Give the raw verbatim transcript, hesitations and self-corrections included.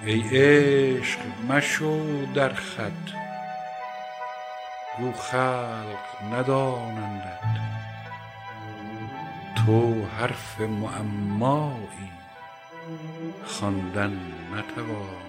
ای عشق مشو در خود گو خلق ندانندت، تو حرف معمایی خواندن نتوانی.